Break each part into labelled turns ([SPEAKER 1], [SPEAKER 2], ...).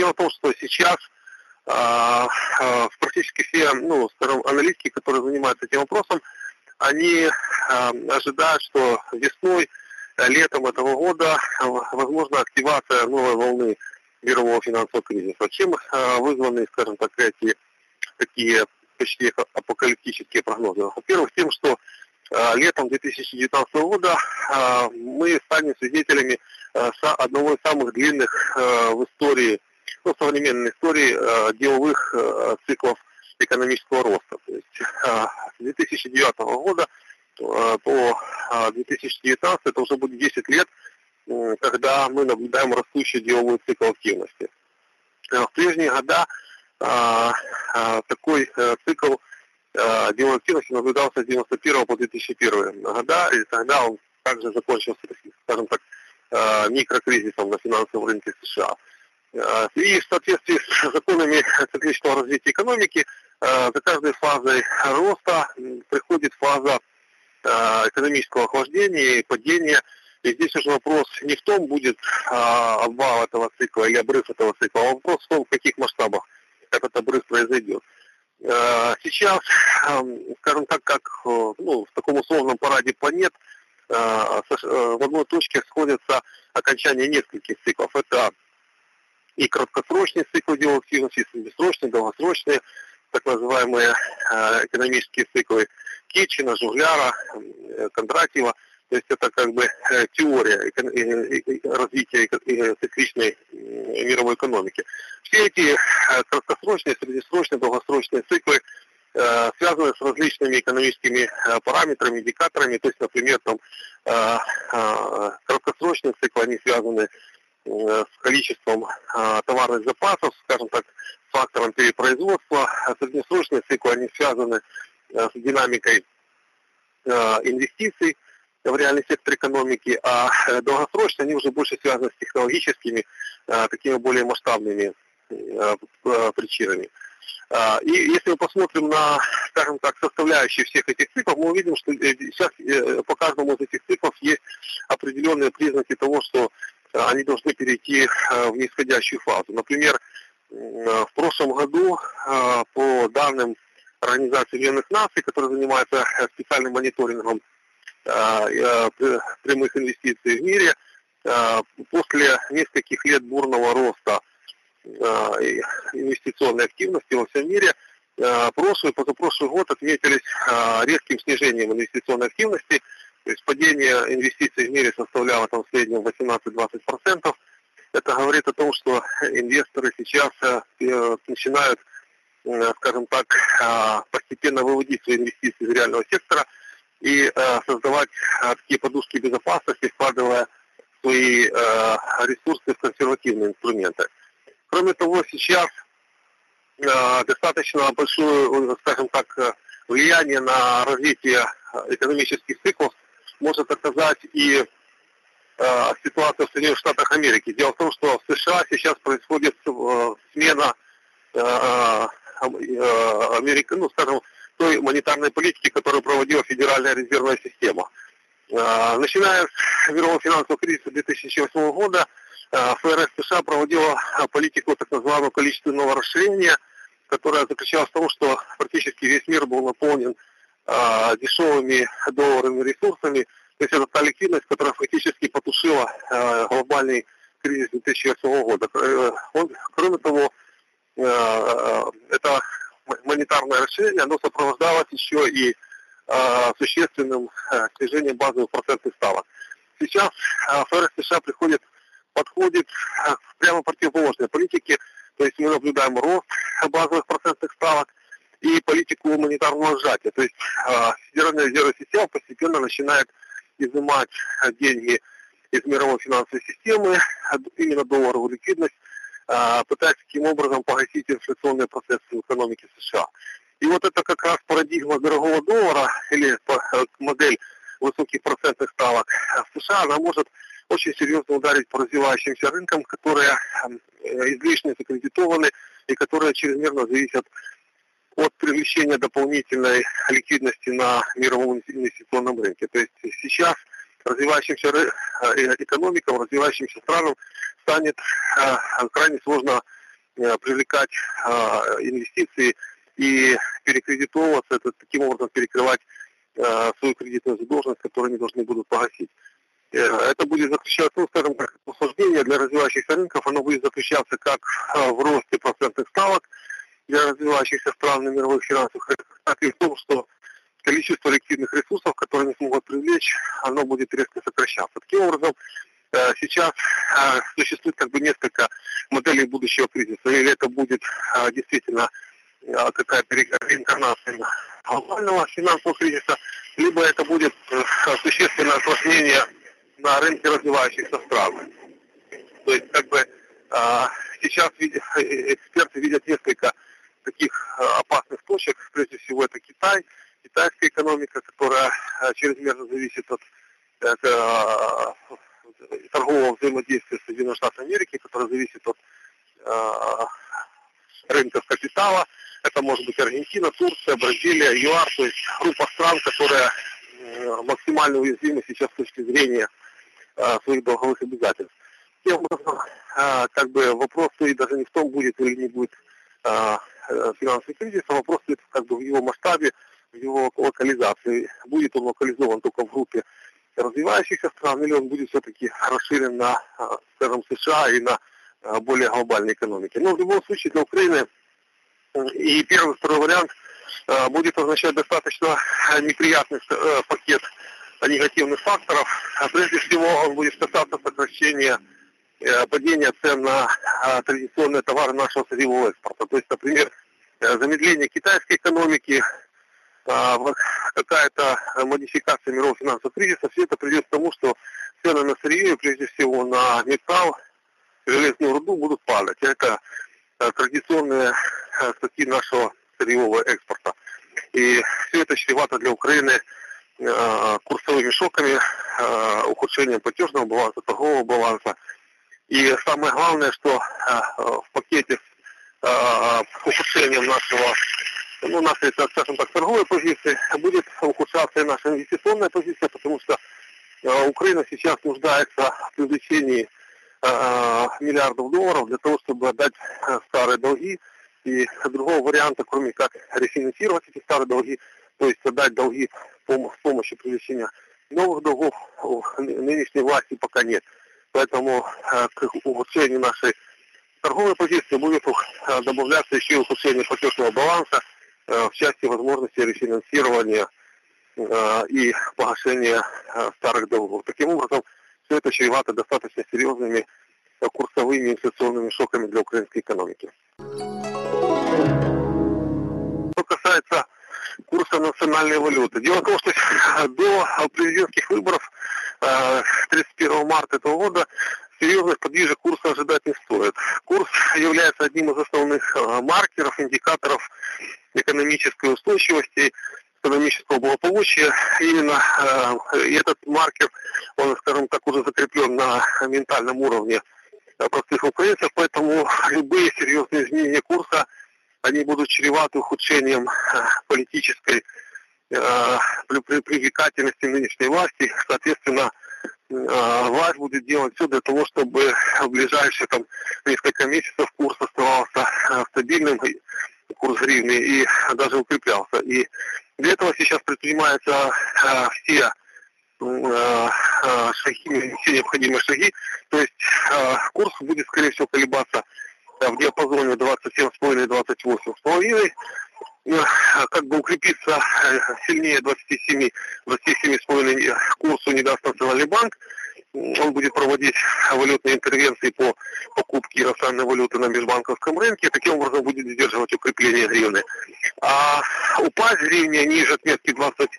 [SPEAKER 1] Дело в том, что сейчас практически все, скажем, аналитики, которые занимаются этим вопросом, они ожидают, что весной, летом этого года возможна активация новой волны мирового финансового кризиса. Чем вызваны, скажем так, эти такие почти апокалиптические прогнозы? Во-первых, тем, что летом 2019 года мы станем свидетелями одного из самых длинных в истории, современной истории деловых циклов экономического роста. То есть с 2009 года по 2019 это уже будет 10 лет, когда мы наблюдаем растущий деловой цикл активности. В прежние года такой цикл деловой активности наблюдался с 1991 по 2001 года, и тогда он также закончился, скажем так, микрокризисом на финансовом рынке США. И в соответствии с законами циклического развития экономики за каждой фазой роста приходит фаза экономического охлаждения и падения. И здесь уже вопрос не в том, будет обвал этого цикла или обрыв этого цикла, а вопрос в том, в каких масштабах этот обрыв произойдет. Сейчас, скажем так, как в таком условном параде планет, в одной точке сходятся окончания нескольких циклов. Это и краткосрочный цикл деловой активности, и среднесрочные, долгосрочные, так называемые экономические циклы Кетчина, Жугляра, Кондратьева. То есть это как бы теория развития цикличной мировой экономики. Все эти краткосрочные, среднесрочные, долгосрочные циклы связаны с различными экономическими параметрами, индикаторами. То есть, например, краткосрочные циклы, они связаны с количеством товарных запасов, скажем так, с фактором перепроизводства. А среднесрочные циклы, они связаны с динамикой инвестиций в реальный сектор экономики, а долгосрочно они уже больше связаны с технологическими, такими более масштабными причинами. И если мы посмотрим на, скажем так, составляющие всех этих циклов, мы увидим, что сейчас по каждому из этих циклов есть определенные признаки того, что они должны перейти в нисходящую фазу. Например, в прошлом году, по данным Организации Объединенных Наций, которая занимается специальным мониторингом прямых инвестиций в мире, после нескольких лет бурного роста инвестиционной активности во всем мире, прошлый и позапрошлый год отметились резким снижением инвестиционной активности. То есть падение инвестиций в мире составляло в среднем 18-20%. Это говорит о том, что инвесторы сейчас начинают, скажем так, постепенно выводить свои инвестиции из реального сектора и создавать такие подушки безопасности, вкладывая свои ресурсы в консервативные инструменты. Кроме того, сейчас достаточно большое, скажем так, влияние на развитие экономических циклов может оказать и ситуация в Соединенных Штатах Америки. Дело в том, что в США сейчас происходит смена скажем, той монетарной политики, которую проводила Федеральная резервная система. Начиная с мирового финансового кризиса 2008 года, ФРС США проводила политику так называемого количественного расширения, которая заключалась в том, что практически весь мир был наполнен дешевыми долларовыми ресурсами. То есть это та ликвидность, которая фактически потушила глобальный кризис 2008 года. Кроме того, это монетарное расширение, оно сопровождалось еще и существенным снижением базовых процентных ставок. Сейчас ФРС США подходит к прямо противоположной политике, то есть мы наблюдаем рост базовых процентных ставок и политику монетарного сжатия. То есть Федеральная резервная система постепенно начинает изымать деньги из мировой финансовой системы, именно долларовую ликвидность, пытаясь таким образом погасить инфляционные процессы в экономике США. И вот это как раз парадигма дорогого доллара или модель высоких процентных ставок в США, она может очень серьезно ударить по развивающимся рынкам, которые излишне закредитованы и которые чрезмерно зависят от привлечения дополнительной ликвидности на мировом инвестиционном рынке. То есть сейчас развивающимся экономикам, развивающимся странам станет крайне сложно привлекать инвестиции и перекредитовываться, это таким образом перекрывать свою кредитную задолженность, которую они должны будут погасить. Это будет заключаться, ну, скажем так, усложнение для развивающихся рынков, оно будет заключаться как в росте процентных ставок для развивающихся стран на мировых финансовых рынках, так и в том, что количество ликвидных ресурсов, которые они смогут привлечь, оно будет резко сокращаться. Таким образом, сейчас существует как бы несколько моделей будущего кризиса. Или это будет действительно какая-то реинкарнация глобального финансового кризиса, либо это будет существенное осложнение на рынке развивающихся стран. То есть как бы сейчас эксперты видят несколько таких опасных точек. Прежде всего это Китай, китайская экономика, которая чрезмерно зависит от торгового взаимодействия с Соединенными Штатами Америки, которая зависит от рынков капитала. Это может быть Аргентина, Турция, Бразилия, ЮАР, то есть группа стран, которая максимально уязвима сейчас с точки зрения своих долговых обязательств. Тем образом, как бы вопрос стоит даже не в том, будет или не будет финансовый кризис, а вопрос стоит как бы в его масштабе, в его локализации. Будет он локализован только в группе развивающихся стран, или он будет все-таки расширен на, скажем, США и на более глобальной экономике. Но в любом случае для Украины и первый, второй вариант будет означать достаточно неприятный пакет негативных факторов. Прежде всего он будет касаться сокращения, падения цен на традиционные товары нашего сырьевого экспорта. То есть, например, замедление китайской экономики, какая-то модификация мирового финансового кризиса, все это приведет к тому, что цены на сырье, прежде всего на металл, железную руду будут падать. Это традиционные статьи нашего сырьевого экспорта. И все это чревато для Украины курсовыми шоками, ухудшением платежного баланса, торгового баланса. И самое главное, что в пакете с ухудшением нашей, скажем так, торговой позиции будет ухудшаться и наша инвестиционная позиция, потому что Украина сейчас нуждается в привлечении миллиардов долларов для того, чтобы отдать старые долги. И другого варианта, кроме как рефинансировать эти старые долги, то есть отдать долги с помощью привлечения новых долгов, у нынешней власти пока нет. Поэтому к ухудшению нашей торговой позиции будет добавляться еще и ухудшение платежного баланса в части возможности рефинансирования и погашения старых долгов. Таким образом, все это чревато достаточно серьезными курсовыми инфляционными шоками для украинской экономики. Что касается курса национальной валюты. Дело в том, что до президентских выборов 31 марта этого года серьезных подвижек курса ожидать не стоит. Курс является одним из основных маркеров, индикаторов экономической устойчивости, экономического благополучия. Именно этот маркер, он, скажем так, уже закреплен на ментальном уровне простых украинцев, поэтому любые серьезные изменения курса, они будут чреваты ухудшением политической привлекательности нынешней власти. Соответственно, власть будет делать все для того, чтобы в ближайшие несколько месяцев курс оставался стабильным, курс гривны, и даже укреплялся. И для этого сейчас предпринимаются все шаги, все необходимые шаги. То есть курс будет, скорее всего, колебаться в диапазоне 27,5-28,5. Как бы укрепиться сильнее 27,5 курсу не даст Национальный банк. Он будет проводить валютные интервенции по покупке иностранной валюты на межбанковском рынке. Таким образом будет сдерживать укрепление гривны. А упасть гривне ниже отметки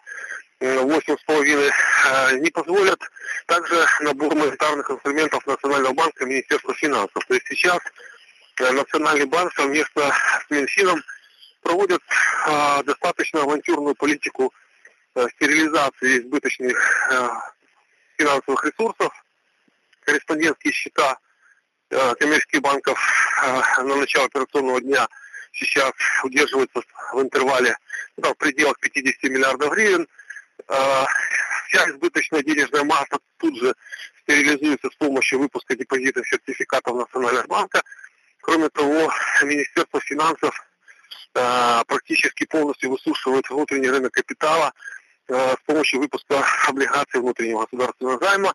[SPEAKER 1] 28,5 не позволят также набор монетарных инструментов Национального банка и Министерства финансов. То есть сейчас Национальный банк совместно с Минфином проводят достаточно авантюрную политику стерилизации избыточных финансовых ресурсов. Корреспондентские счета коммерческих банков на начало операционного дня сейчас удерживаются в интервале в пределах 50 миллиардов гривен. Вся избыточная денежная масса тут же стерилизуется с помощью выпуска депозитных сертификатов Национального банка. Кроме того, Министерство финансов практически полностью высушивает внутренний рынок капитала с помощью выпуска облигаций внутреннего государственного займа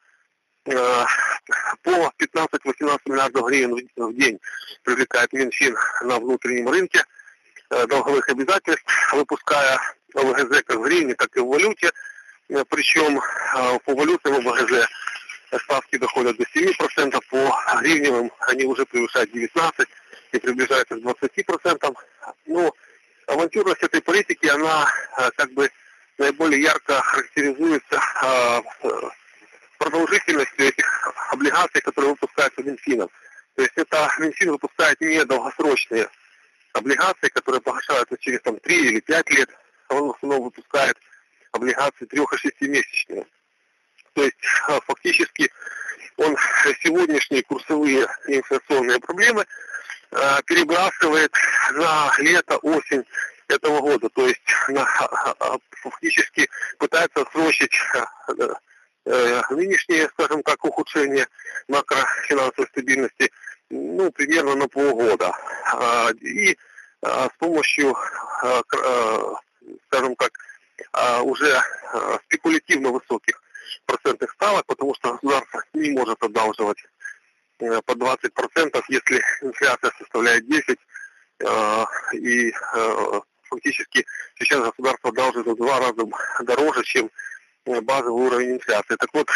[SPEAKER 1] по 15-18 миллиардов гривен в день привлекает Минфин на внутреннем рынке долговых обязательств, выпуская ОВГЗ как в гривне, так и в валюте. Причем по валютным ОВГЗ ставки доходят до 7%, по гривневым они уже превышают 19% и приближаются к 20%. Ну, авантюрность этой политики, она как бы наиболее ярко характеризуется продолжительностью этих облигаций, которые выпускаются Минфином. То есть это Минфин выпускает не долгосрочные облигации, которые погашаются через 3 или 5 лет, он в основном выпускает облигации 3- и 6-месячные. То есть фактически он сегодняшние курсовые и инфляционные проблемы перебрасывает на лето, осень этого года. То есть фактически пытается отсрочить нынешнее, скажем так, ухудшение макрофинансовой стабильности, ну, примерно на полгода. И с помощью, скажем так, уже спекулятивно высоких процентных ставок, потому что государство не может одалживать по 20%, если инфляция составляет 10%, и фактически сейчас государство одалживает в 2 раза дороже, чем базовый уровень инфляции. Так вот,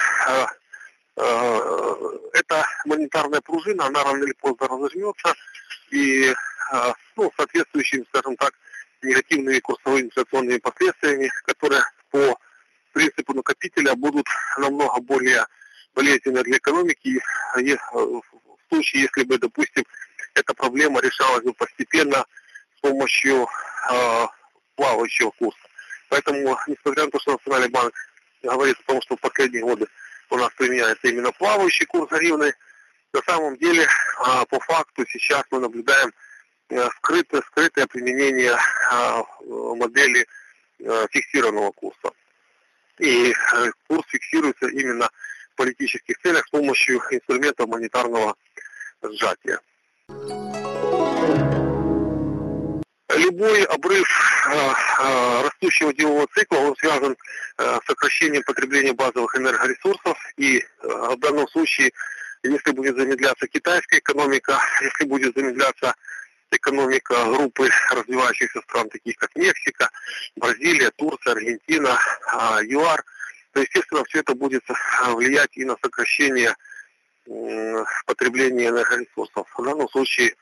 [SPEAKER 1] эта монетарная пружина, она рано или поздно разожмется, и соответствующими, скажем так, негативными курсовыми инфляционными последствиями, которые по принципу накопителя будут намного более болезненны для экономики, в случае, если бы, допустим, эта проблема решалась бы постепенно с помощью плавающего курса. Поэтому, несмотря на то, что Национальный банк говорит о том, что в последние годы у нас применяется именно плавающий курс гривны, на самом деле, по факту, сейчас мы наблюдаем скрытое применение модели фиксированного курса. И курс фиксируется именно в политических целях с помощью инструментов монетарного сжатия. Любой обрыв растущего делового цикла, он связан с сокращением потребления базовых энергоресурсов. И в данном случае, если будет замедляться китайская экономика, если будет замедляться экономика группы развивающихся стран, таких как Мексика, Бразилия, Турция, Аргентина, ЮАР, то, естественно, все это будет влиять и на сокращение потребления энергоресурсов. В данном случае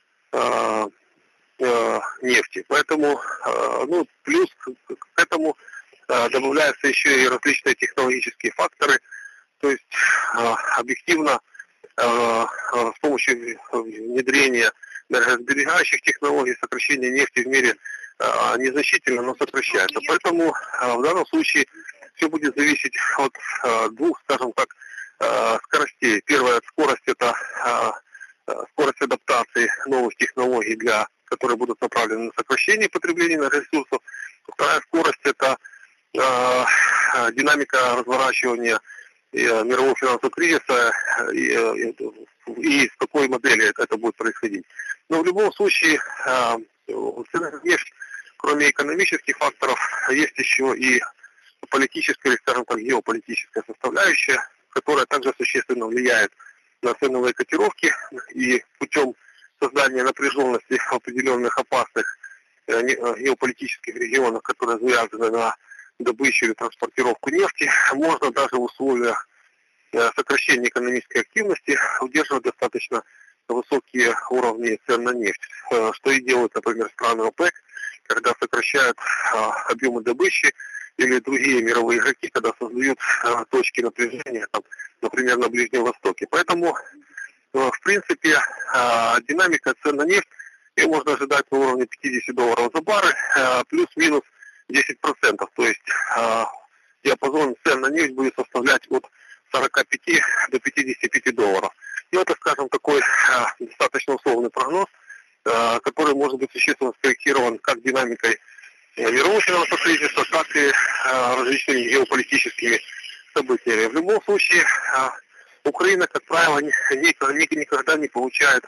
[SPEAKER 1] нефти. Поэтому, плюс к этому добавляются еще и различные технологические факторы. То есть объективно с помощью внедрения энергосберегающих технологий сокращение нефти в мире незначительно, но сокращается. Поэтому в данном случае все будет зависеть от двух, скажем так, скоростей. Первая скорость — это скорость адаптации новых технологий, которые будут направлены на сокращение потребления энергоресурсов. Вторая скорость — это динамика разворачивания мирового финансового кризиса и в какой модели это будет происходить. Но в любом случае, нефть, кроме экономических факторов, есть еще и политическая, или, скажем так, геополитическая составляющая, которая также существенно влияет на ценовые котировки, и путем создания напряженности в определенных опасных геополитических регионах, которые завязаны на добычу или транспортировку нефти, можно даже в условиях сокращения экономической активности удерживать достаточно высокие уровни цен на нефть, что и делают, например, страны ОПЕК, когда сокращают объемы добычи, или другие мировые игроки, когда создают точки напряжения, например, на Ближнем Востоке. Поэтому, в принципе, динамика цен на нефть ее можно ожидать на уровне $50 за баррель, плюс-минус 10%. То есть диапазон цен на нефть будет составлять от 45 до $55. И это, скажем, такой достаточно условный прогноз, который может быть существенно скорректирован как динамикой мирового финансового кризиса, так и различными геополитическими событиями. В любом случае, Украина, как правило, никогда не получает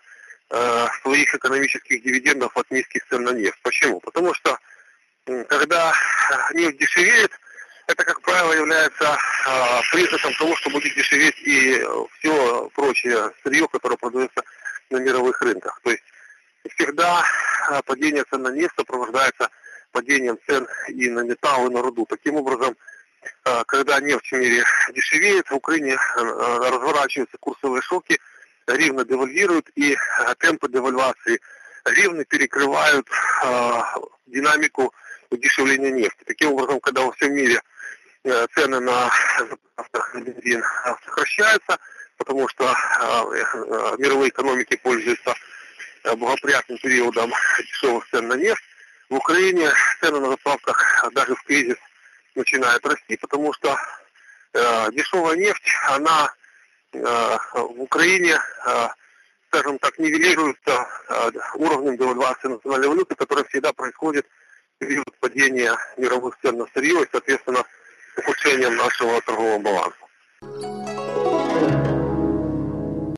[SPEAKER 1] своих экономических дивидендов от низких цен на нефть. Почему? Потому что когда нефть дешевеет, это, как правило, является признаком того, что будет дешеветь и все прочее сырье, которое продается на мировых рынках. То есть всегда падение цен на нефть сопровождается падением цен и на металл, и на руду. Таким образом, когда нефть в мире дешевеет, в Украине разворачиваются курсовые шоки, гривна девальвирует, и темпы девальвации гривны перекрывают динамику удешевления нефти. Таким образом, когда во всем мире цены на бензин сокращаются, потому что мировые экономики пользуются благоприятным периодом дешевых цен на нефть, в Украине цены на заправках даже в кризис начинают расти, потому что дешевая нефть, она в Украине, скажем так, нивелируется уровнем девальвации национальной валюты, которая всегда происходит в период падения мировых цен на сырье и, соответственно, ухудшением нашего торгового баланса.